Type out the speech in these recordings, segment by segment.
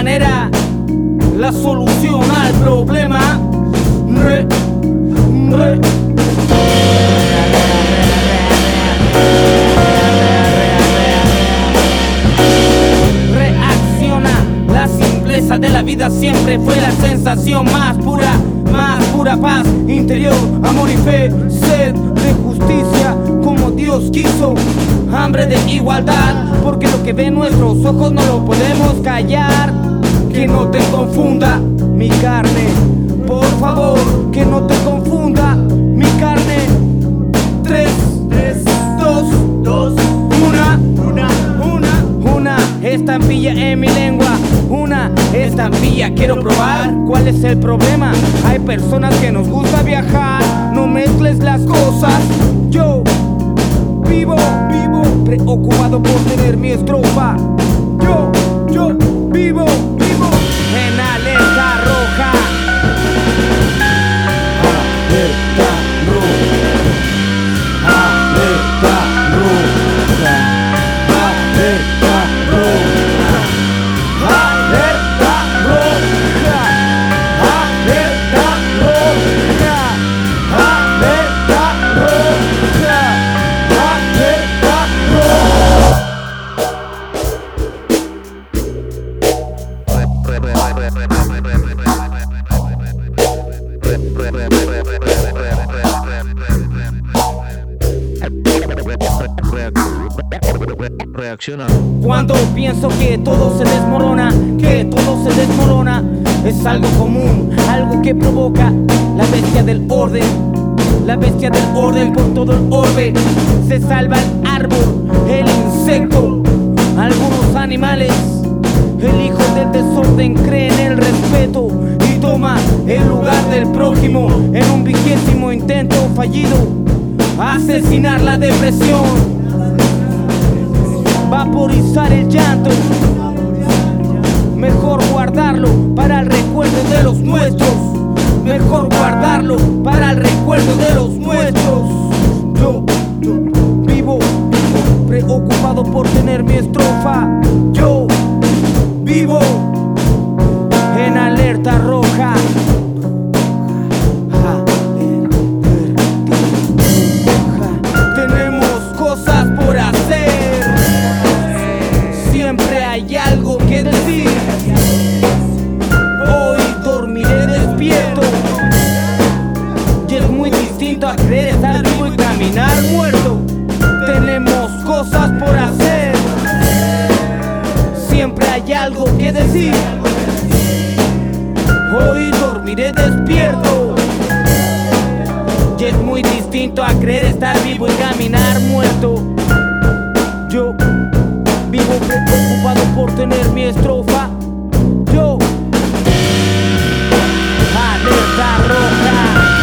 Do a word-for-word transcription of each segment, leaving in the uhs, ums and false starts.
manera, la solución al problema. Re, re. Reacciona, la simpleza de la vida siempre fue la sensación más pura, más pura paz interior, amor y fe, sed de justicia como Dios quiso, hambre de igualdad, porque lo que ven nuestros ojos no lo podemos callar. Que no te confunda mi carne, por favor, que no te confunda mi carne. Tres, tres, dos, dos, una, una, una, una estampilla en mi lengua, una estampilla quiero probar. ¿Cuál es el problema? Hay personas que nos gusta viajar, no mezcles las cosas. Yo vivo, vivo, preocupado por tener mi estrofa. Yo, yo vivo, vivo en alerta roja. Alerta roja, alerta roja, alerta roja, alerta roja, alerta roja, alerta roja, alerta Reacciona. Cuando pienso que todo se desmorona, que todo se desmorona, es algo común, algo que provoca la bestia del orden, la bestia del orden por todo el orbe. Se salva el árbol, el insecto, algunos animales. El hijo del desorden cree en el respeto y toma el lugar del prójimo en un vigésimo intento fallido. Asesinar la depresión, vaporizar el llanto, mejor guardarlo para el recuerdo de los nuestros, mejor guardarlo para el recuerdo de los nuestros. Yo, yo vivo, vivo, preocupado por tener mi estrofa. Yo vivo en alerta roja. Tenemos cosas por hacer, siempre hay algo que decir. Hoy dormiré despierto, y es muy distinto a creer estar vivo y caminar muerto. Tenemos cosas por hacer, siempre hay algo que decir. Hoy dormiré despierto, y es muy distinto a creer estar vivo y caminar muerto. Yo vivo preocupado por tener mi estrofa. Yo alerta roja,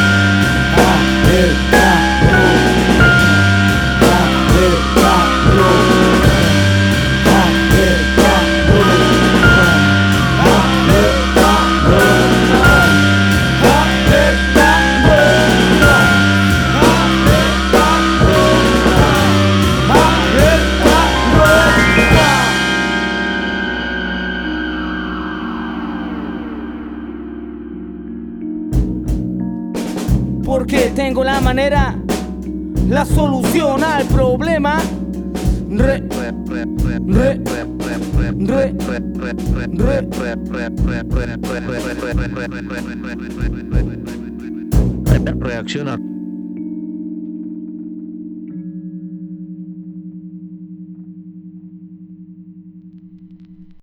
alerta roja, alerta roja, alerta roja, alerta roja, alerta roja, alerta roja. Porque tengo la manera, la solución al problema. Re, re, re, re. Reacciona.